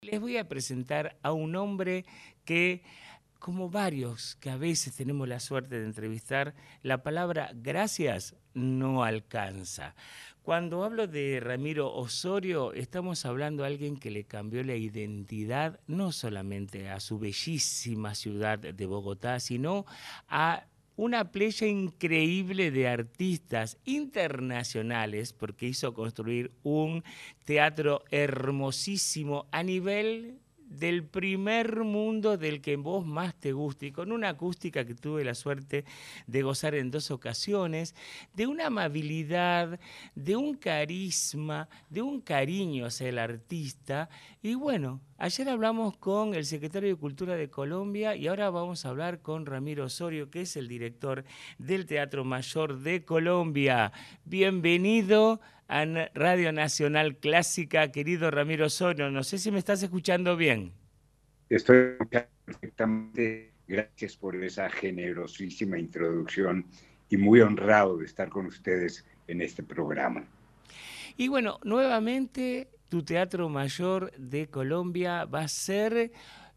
les voy a presentar a un hombre que, como varios que a veces tenemos la suerte de entrevistar, la palabra gracias no alcanza. Cuando hablo de Ramiro Osorio, estamos hablando de alguien que le cambió la identidad no solamente a su bellísima ciudad de Bogotá, sino a una playa increíble de artistas internacionales, porque hizo construir un teatro hermosísimo a nivel del primer mundo del que vos más te guste, y con una acústica que tuve la suerte de gozar en 2 ocasiones, de una amabilidad, de un carisma, de un cariño hacia el artista. Y bueno, ayer hablamos con el secretario de Cultura de Colombia y ahora vamos a hablar con Ramiro Osorio, que es el director del Teatro Mayor de Colombia. Bienvenido a Radio Nacional Clásica, querido Ramiro Osorio. No sé si me estás escuchando bien. Estoy perfectamente. Gracias por esa generosísima introducción y muy honrado de estar con ustedes en este programa. Y bueno, nuevamente tu Teatro Mayor de Colombia va a ser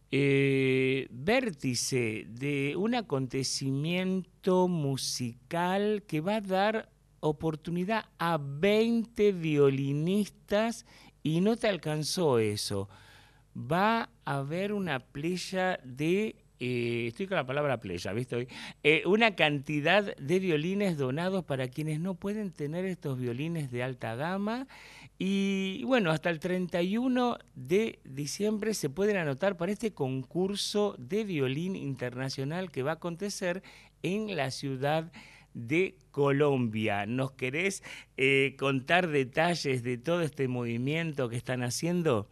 vértice de un acontecimiento musical que va a dar oportunidad a 20 violinistas y no te alcanzó eso. Va a haber una playa de, estoy con la palabra playa, ¿viste hoy? Una cantidad de violines donados para quienes no pueden tener estos violines de alta gama. Y bueno, hasta el 31 de diciembre se pueden anotar para este concurso de violín internacional que va a acontecer en la ciudad de Colombia. ¿Nos querés contar detalles de todo este movimiento que están haciendo?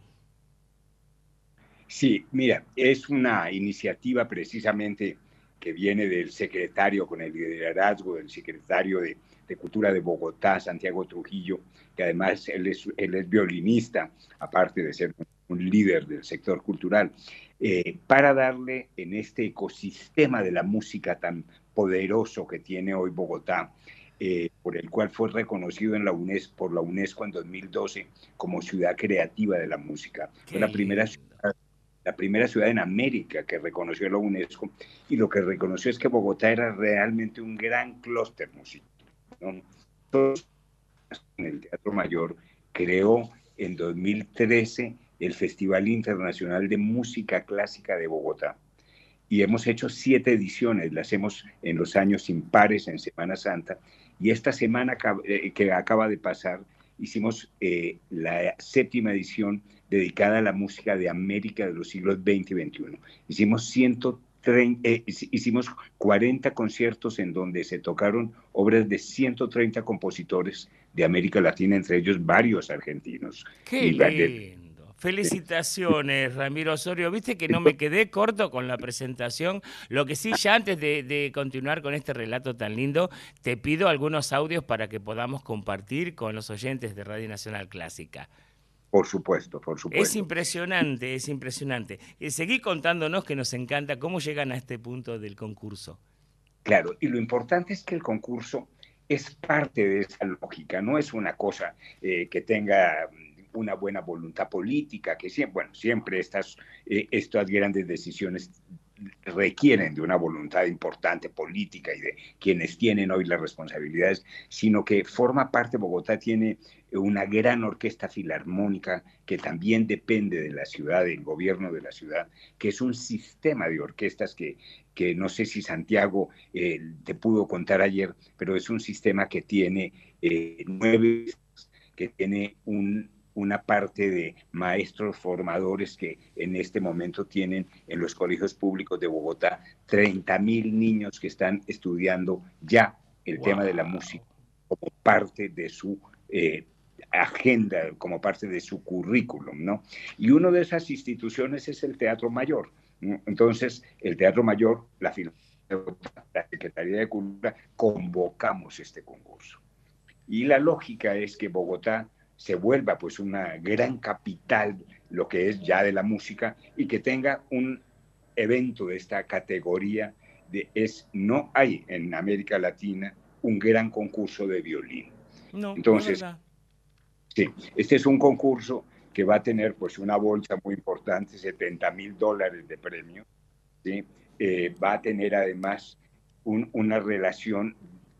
Sí, mira, es una iniciativa precisamente que viene del secretario, con el liderazgo del secretario de Cultura de Bogotá, Santiago Trujillo, que además él es violinista, aparte de ser un líder del sector cultural, para darle en este ecosistema de la música tan poderoso que tiene hoy Bogotá, por el cual fue reconocido en por la UNESCO en 2012 como ciudad creativa de la música. Fue Qué lindo. la primera ciudad en América que reconoció la UNESCO, y lo que reconoció es que Bogotá era realmente un gran clúster musical, ¿no? Entonces, en el Teatro Mayor creó en 2013 el Festival Internacional de Música Clásica de Bogotá, y hemos hecho 7 ediciones, las hacemos en los años impares, en Semana Santa, y esta semana que acaba de pasar hicimos la 7ª edición dedicada a la música de América de los siglos XX y XXI. Hicimos 40 conciertos en donde se tocaron obras de 130 compositores de América Latina, entre ellos varios argentinos. Qué Y lindo. Felicitaciones, Ramiro Osorio. Viste que no me quedé corto con la presentación. Lo que sí, ya antes de continuar con este relato tan lindo, te pido algunos audios para que podamos compartir con los oyentes de Radio Nacional Clásica. por supuesto, por Es supuesto. impresionante, es impresionante. Seguí contándonos, que nos encanta cómo llegan a este punto del concurso. Claro, y lo importante es que el concurso es parte de esa lógica, no es una cosa que tenga una buena voluntad política, que siempre, bueno, siempre estas grandes decisiones requieren de una voluntad importante política y de quienes tienen hoy las responsabilidades, sino que forma parte. Bogotá tiene una gran orquesta filarmónica que también depende de la ciudad, del gobierno de la ciudad, que es un sistema de orquestas que no sé si Santiago te pudo contar ayer, pero es un sistema que tiene 9, que tiene una parte de maestros formadores que en este momento tienen en los colegios públicos de Bogotá 30.000 niños que están estudiando ya el tema de la música ¡Wow! como parte de su agenda, como parte de su currículum, ¿no? Y una de esas instituciones es el Teatro Mayor, ¿no? Entonces, el Teatro Mayor, la Secretaría de Cultura, convocamos este concurso. Y la lógica es que Bogotá se vuelva pues una gran capital, lo que es ya de la música, y que tenga un evento de esta categoría. No hay en América Latina un gran concurso de violín. No, es Entonces, verdad. sí, este es un concurso que va a tener pues una bolsa muy importante, $70,000 de premio, ¿sí? Va a tener además una relación,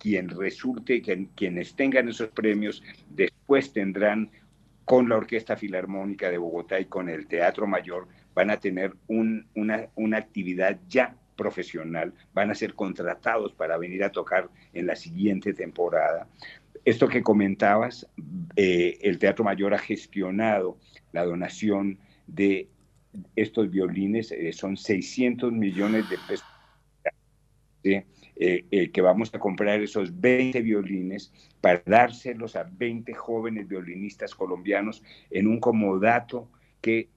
quienes tengan esos premios después tendrán con la Orquesta Filarmónica de Bogotá y con el Teatro Mayor, van a tener una actividad ya profesional, van a ser contratados para venir a tocar en la siguiente temporada. Esto que comentabas, el Teatro Mayor ha gestionado la donación de estos violines, son 600 millones de pesos, ¿sí? Que vamos a comprar esos 20 violines para dárselos a 20 jóvenes violinistas colombianos en un comodato que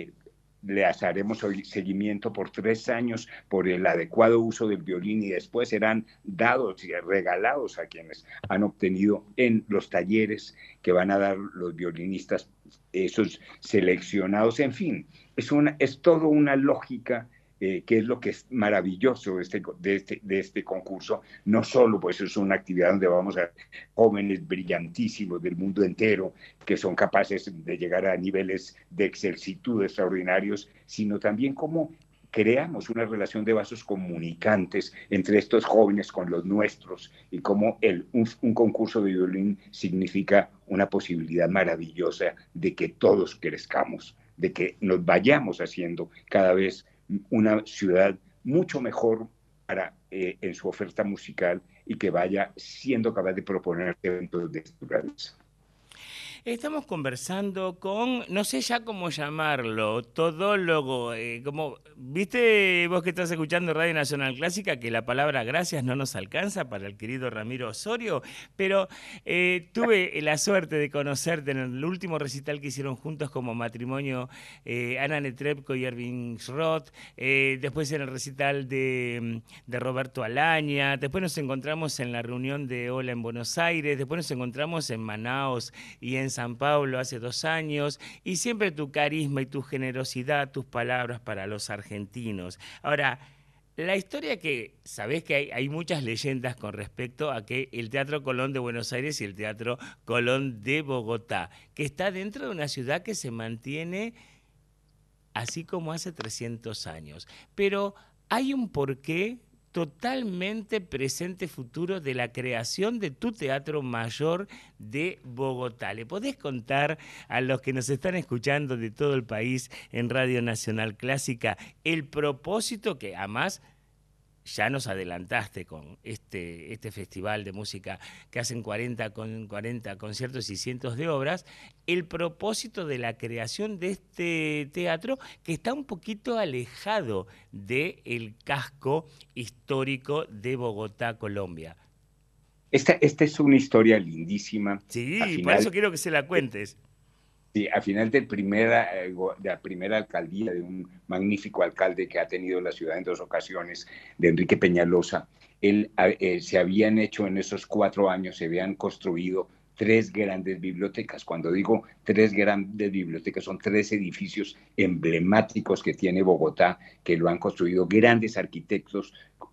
le haremos seguimiento por 3 años por el adecuado uso del violín, y después serán dados y regalados a quienes han obtenido en los talleres que van a dar los violinistas, esos seleccionados. En fin, es todo una lógica, que es lo que es maravilloso de este concurso. No solo pues es una actividad donde vamos a jóvenes brillantísimos del mundo entero que son capaces de llegar a niveles de excelsitud extraordinarios, sino también cómo creamos una relación de vasos comunicantes entre estos jóvenes con los nuestros, y cómo un concurso de violín significa una posibilidad maravillosa de que todos crezcamos, de que nos vayamos haciendo cada vez una ciudad mucho mejor en su oferta musical, y que vaya siendo capaz de proponer eventos de esta naturaleza. Estamos conversando con, no sé ya cómo llamarlo, todólogo, como, viste vos que estás escuchando Radio Nacional Clásica, que la palabra gracias no nos alcanza para el querido Ramiro Osorio, pero tuve la suerte de conocerte en el último recital que hicieron juntos como matrimonio, Ana Netrebko y Erwin Schroth, después en el recital de Roberto Alaña, después nos encontramos en la reunión de Ola en Buenos Aires, después nos encontramos en Manaos y en San Pablo hace 2 años, y siempre tu carisma y tu generosidad, tus palabras para los argentinos. Ahora, la historia que, sabés que hay muchas leyendas con respecto a que el Teatro Colón de Buenos Aires y el Teatro Colón de Bogotá, que está dentro de una ciudad que se mantiene así como hace 300 años. Pero hay un porqué totalmente presente futuro de la creación de tu Teatro Mayor de Bogotá. ¿Le podés contar a los que nos están escuchando de todo el país en Radio Nacional Clásica el propósito, que además ya nos adelantaste con este festival de música que hacen 40 conciertos y cientos de obras, el propósito de la creación de este teatro que está un poquito alejado del casco histórico de Bogotá, Colombia? Esta es una historia lindísima. A Sí, por final, eso quiero que se la cuentes. sí, a final de la primera alcaldía de un magnífico alcalde que ha tenido la ciudad en 2 ocasiones, de Enrique Peñalosa, se habían hecho en esos 4 años, se habían construido 3 grandes bibliotecas. Cuando digo 3 grandes bibliotecas, son 3 edificios emblemáticos que tiene Bogotá, que lo han construido grandes arquitectos,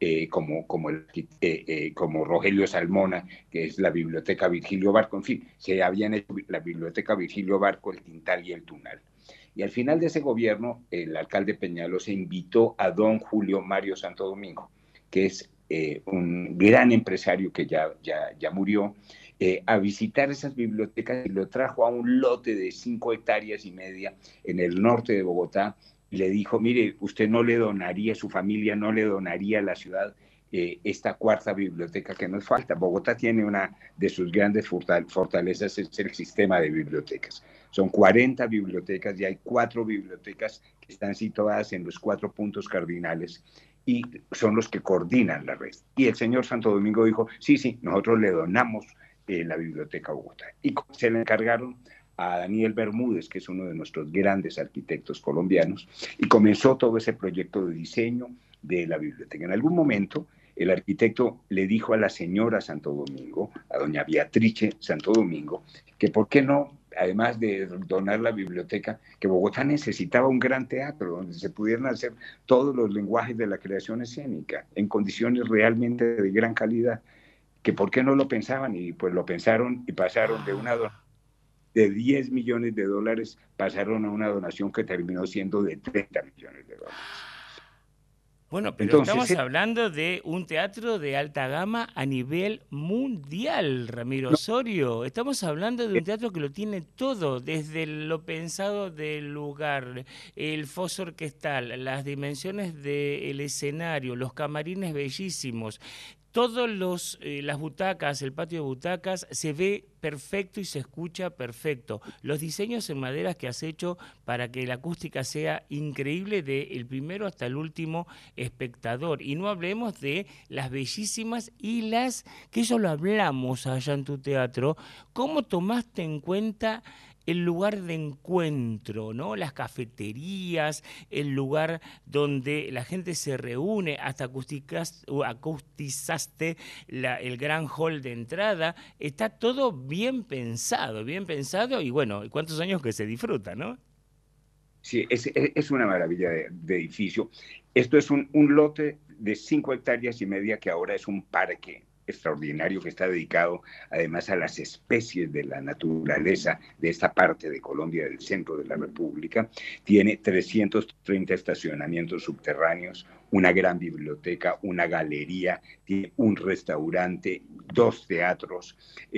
como Rogelio Salmona, que es la Biblioteca Virgilio Barco. En fin, se habían hecho la Biblioteca Virgilio Barco, el Tintal y el Tunal. Y al final de ese gobierno, el alcalde Peñalosa invitó a don Julio Mario Santo Domingo, que es un gran empresario que ya murió, a visitar esas bibliotecas, y lo trajo a un lote de 5,5 hectáreas en el norte de Bogotá, y le dijo: mire, usted no le donaría, su familia no le donaría a la ciudad esta cuarta biblioteca que nos falta. Bogotá tiene una de sus grandes fortalezas, es el sistema de bibliotecas. Son 40 bibliotecas y hay 4 bibliotecas que están situadas en los 4 puntos cardinales, y son los que coordinan la red. Y el señor Santo Domingo dijo: sí, nosotros le donamos la Biblioteca Bogotá. Y se le encargaron a Daniel Bermúdez, que es uno de nuestros grandes arquitectos colombianos, y comenzó todo ese proyecto de diseño de la biblioteca. En algún momento, el arquitecto le dijo a la señora Santo Domingo, a doña Beatrice Santo Domingo, que por qué no, además de donar la biblioteca, que Bogotá necesitaba un gran teatro donde se pudieran hacer todos los lenguajes de la creación escénica en condiciones realmente de gran calidad, que por qué no lo pensaban. Y pues lo pensaron y pasaron de una donación de 10 millones de dólares pasaron a una donación que terminó siendo de 30 millones de dólares. Bueno, pero Entonces, estamos hablando de un teatro de alta gama a nivel mundial, Ramiro no, Osorio. Estamos hablando de un teatro que lo tiene todo, desde lo pensado del lugar, el foso orquestal, las dimensiones del escenario, los camarines bellísimos. Todos las butacas, el patio de butacas, se ve perfecto y se escucha perfecto. Los diseños en maderas que has hecho para que la acústica sea increíble del primero hasta el último espectador. Y no hablemos de las bellísimas y que eso lo hablamos allá en tu teatro, cómo tomaste en cuenta el lugar de encuentro, ¿no? Las cafeterías, el lugar donde la gente se reúne, hasta acustizaste el gran hall de entrada. Está todo bien pensado y bueno, ¿cuántos años que se disfruta, no? sí, es una maravilla de edificio. Esto es un lote de 5,5 hectáreas que ahora es un parque extraordinario que está dedicado además a las especies de la naturaleza de esta parte de Colombia, del centro de la República. Tiene 330 estacionamientos subterráneos, una gran biblioteca, una galería, tiene un restaurante, 2 teatros,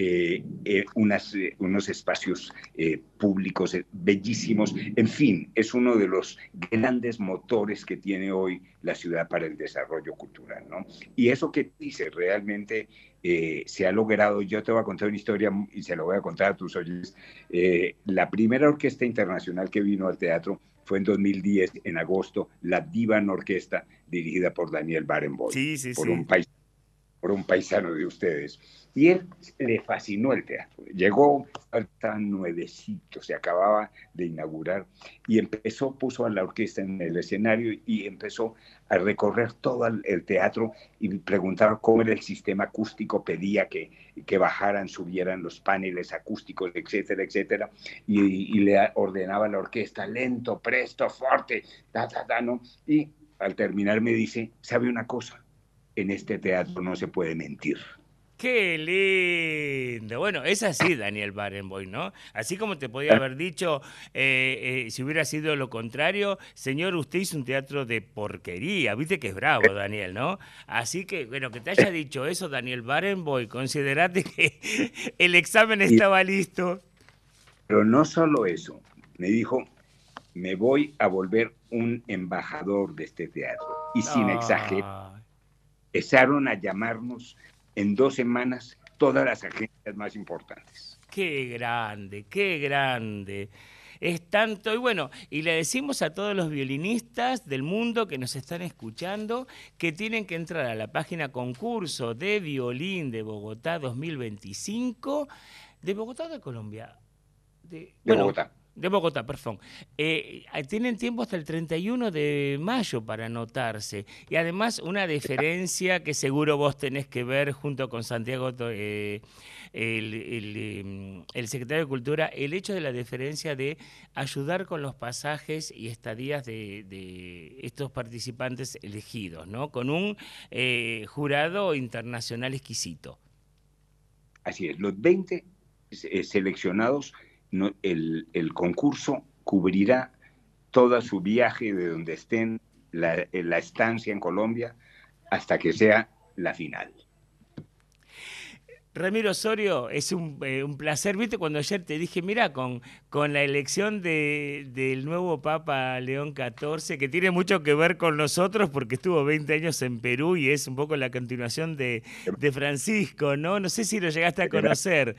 unos espacios públicos bellísimos. En fin, es uno de los grandes motores que tiene hoy la ciudad para el desarrollo cultural, ¿no? Y eso que dice, realmente se ha logrado. Yo te voy a contar una historia y se lo voy a contar a tus oyentes. La primera orquesta internacional que vino al teatro fue en 2010, en agosto, la Divan Orquesta, dirigida por Daniel Barenboim, Sí, sí, por sí. un paisano de ustedes. Y él le fascinó el teatro. Llegó tan nuevecito, se acababa de inaugurar y puso a la orquesta en el escenario y empezó a recorrer todo el teatro y preguntaba cómo era el sistema acústico, pedía que bajaran, subieran los paneles acústicos, etcétera, etcétera, y le ordenaba a la orquesta lento, presto, fuerte, ¿no? Y al terminar me dice, ¿sabe una cosa? En este teatro no se puede mentir. ¡Qué lindo! Bueno, es así Daniel Barenboim, ¿no? Así como te podía haber dicho, si hubiera sido lo contrario, señor, usted hizo un teatro de porquería. Viste que es bravo, Daniel, ¿no? Así que, bueno, que te haya dicho eso, Daniel Barenboim, considerate que el examen Y, estaba listo. pero no solo eso, me dijo, me voy a volver un embajador de este teatro. Y sin exagerar, Ah, empezaron a llamarnos en 2 semanas todas las agencias más importantes. qué grande, qué grande. Es tanto, y bueno, y le decimos a todos los violinistas del mundo que nos están escuchando que tienen que entrar a la página concurso de violín de Bogotá 2025, de Bogotá o de Colombia, De bueno, Bogotá. de Bogotá, perdón. Tienen tiempo hasta el 31 de mayo para anotarse. Y además una deferencia que seguro vos tenés que ver junto con Santiago, el secretario de Cultura, el hecho de la deferencia de ayudar con los pasajes y estadías de estos participantes elegidos, ¿no? Con un jurado internacional exquisito. Así es, los 20 seleccionados, no, el concurso cubrirá todo su viaje de donde estén, la estancia en Colombia, hasta que sea la final. Ramiro Osorio, es un placer. Viste, cuando ayer te dije, mira, con la elección del nuevo Papa León XIV, que tiene mucho que ver con nosotros porque estuvo 20 años en Perú y es un poco la continuación de Francisco, ¿no? No sé si lo llegaste a conocer.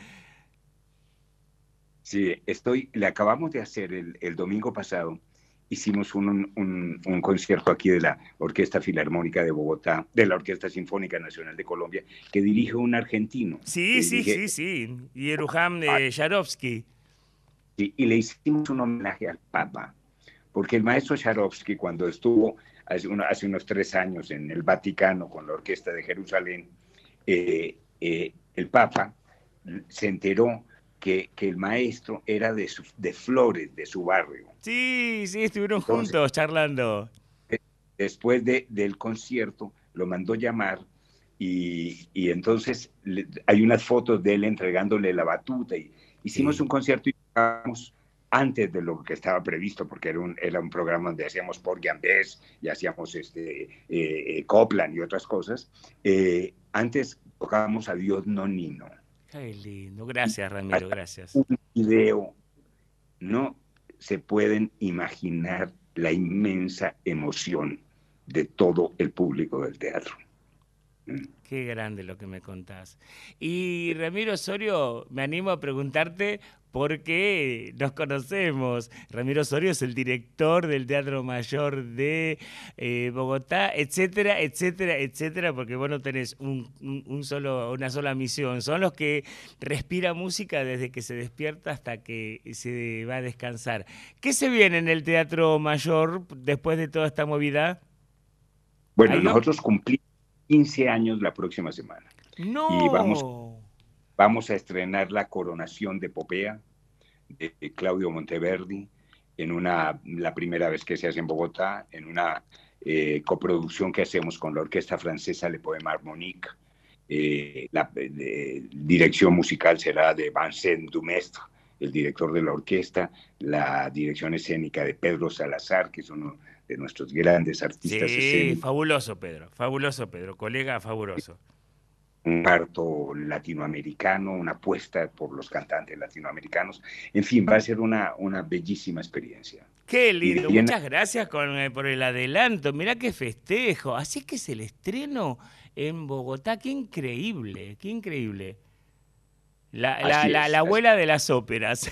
Sí, le acabamos de hacer el domingo pasado, hicimos un concierto aquí de la Orquesta Filarmónica de Bogotá, de la Orquesta Sinfónica Nacional de Colombia, que dirige un argentino, que Sí, sí, dirige, sí, sí. Yeruham Yarovsky. y le hicimos un homenaje al Papa, porque el maestro Sharovsky, cuando estuvo hace unos 3 años en el Vaticano con la Orquesta de Jerusalén, el Papa se enteró que el maestro era de Flores, de su barrio. Sí, sí, estuvieron Entonces, juntos charlando. después del concierto, lo mandó llamar y entonces hay unas fotos de él entregándole la batuta y hicimos Sí. un concierto tocábamos antes de lo que estaba previsto, porque era un programa donde hacíamos Porgy and Bess y hacíamos Copland y otras cosas. Antes tocábamos Adiós Nonino. Qué lindo. Gracias, Ramiro, Hasta gracias. un video, no se pueden imaginar la inmensa emoción de todo el público del teatro. Qué grande lo que me contás. Y Ramiro Osorio, me animo a preguntarte por qué nos conocemos. Ramiro Osorio es el director del Teatro Mayor de Bogotá, etcétera, etcétera, etcétera, porque vos no tenés una sola misión. Son los que respira música desde que se despierta hasta que se va a descansar. ¿Qué se viene en el Teatro Mayor después de toda esta movida? Bueno, ¿Hay nosotros cumplimos 15 años la próxima semana y No. vamos a estrenar La Coronación de Popea de Claudio Monteverdi la primera vez que se hace en Bogotá, en una coproducción que hacemos con la orquesta francesa Le Poème Harmonique. La dirección musical será de Vincent Dumestre, el director de la orquesta, la dirección escénica de Pedro Salazar, que es uno de nuestros grandes artistas Sí, escénicos, fabuloso Pedro, colega fabuloso. un parto latinoamericano, una apuesta por los cantantes latinoamericanos. En fin, va a ser una bellísima experiencia. Qué Y de lindo, ahí en muchas gracias por el adelanto, mirá qué festejo. Así que es el estreno en Bogotá, qué increíble, qué increíble. así La es. abuela de las óperas.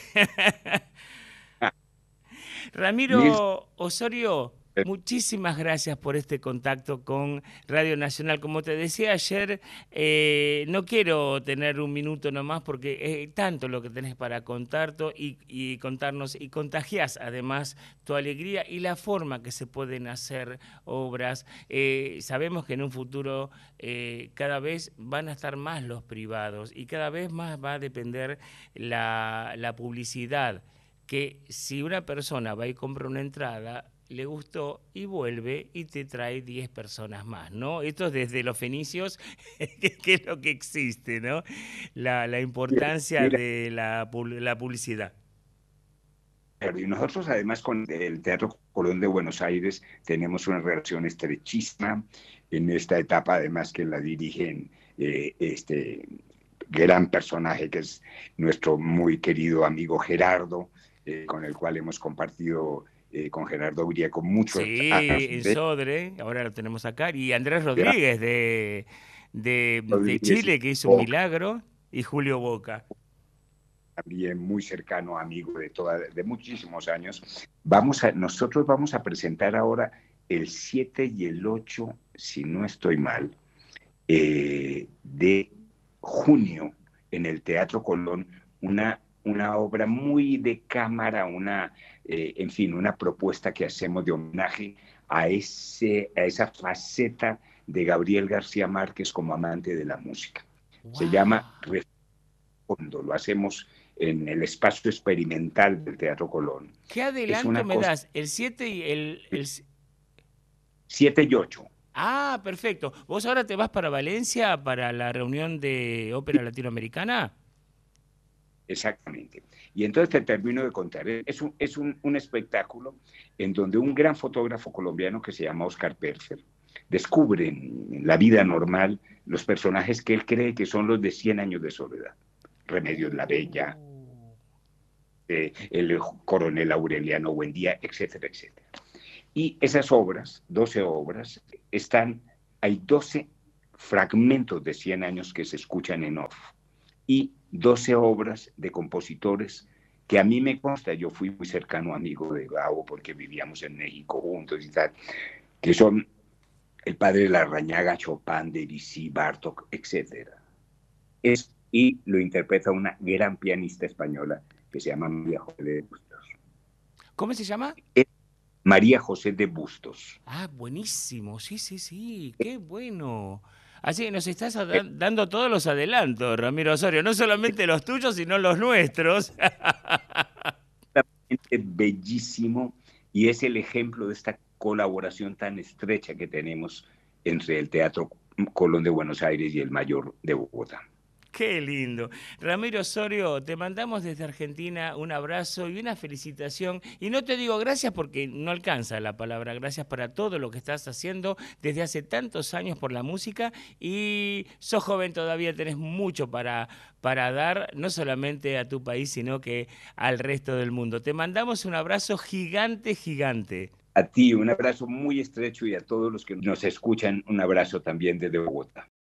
Nils, Ramiro Osorio, muchísimas gracias por este contacto con Radio Nacional. Como te decía ayer, no quiero tener un minuto nomás porque es tanto lo que tenés para y contarnos y contagiás además tu alegría y la forma que se pueden hacer obras. Sabemos que en un futuro cada vez van a estar más los privados y cada vez más va a depender la publicidad, que si una persona va y compra una entrada, le gustó y vuelve y te trae 10 personas más, ¿no? Esto es desde los fenicios, que es lo que existe, ¿no? La importancia mira, de la publicidad. y nosotros además con el Teatro Colón de Buenos Aires tenemos una relación estrechísima en esta etapa, además que la dirigen este gran personaje que es nuestro muy querido amigo Gerardo, con el cual hemos compartido con Gerardo Grieco muchos Sí, años en de Sodre, ahora lo tenemos acá, y Andrés gran Rodríguez de Rodríguez y Chile, que hizo un Boca, milagro, y Julio Boca. también muy cercano amigo de muchísimos años. Nosotros vamos a presentar ahora el 7 y el 8, si no estoy mal, de junio en el Teatro Colón, una obra muy de cámara, en fin, una propuesta que hacemos de homenaje a esa faceta de Gabriel García Márquez como amante de la música. Se llama ¡Wow! Refondo, lo hacemos en el espacio experimental del Teatro Colón. ¿Qué Es adelanto una me cosa, das? El 7 y el 7 y 8. Ah, perfecto. ¿Vos ahora te vas para Valencia para la reunión de ópera latinoamericana? Exactamente. Y entonces te termino de contar. Un espectáculo en donde un gran fotógrafo colombiano que se llama Oscar Perfer descubre en la vida normal los personajes que él cree que son los de 100 años de soledad. Remedios la Bella, Oh. el coronel Aureliano Buendía, etcétera, etcétera. Y esas obras, 12 obras, hay 12 fragmentos de 100 años que se escuchan en off y 12 obras de compositores que a mí me consta, yo fui muy cercano amigo de Gabo porque vivíamos en México juntos y tal, que son el padre de Larrañaga, Chopin, Debussy, Bartók, etcétera. Y lo interpreta una gran pianista española que se llama María José de Bustos. ¿Cómo se llama? Es María José de Bustos. Ah, buenísimo. Sí, sí, sí. Qué bueno. Así que nos estás dando todos los adelantos, Ramiro Osorio. No solamente los tuyos, sino los nuestros. Bellísimo y es el ejemplo de esta colaboración tan estrecha que tenemos entre el Teatro Colón de Buenos Aires y el Mayor de Bogotá. Qué lindo. Ramiro Osorio, te mandamos desde Argentina un abrazo y una felicitación. Y no te digo gracias porque no alcanza la palabra. Gracias para todo lo que estás haciendo desde hace tantos años por la música. Y sos joven todavía, tenés mucho para dar, no solamente a tu país, sino que al resto del mundo. Te mandamos un abrazo gigante, gigante. A ti un abrazo muy estrecho y a todos los que nos escuchan un abrazo también desde Bogotá.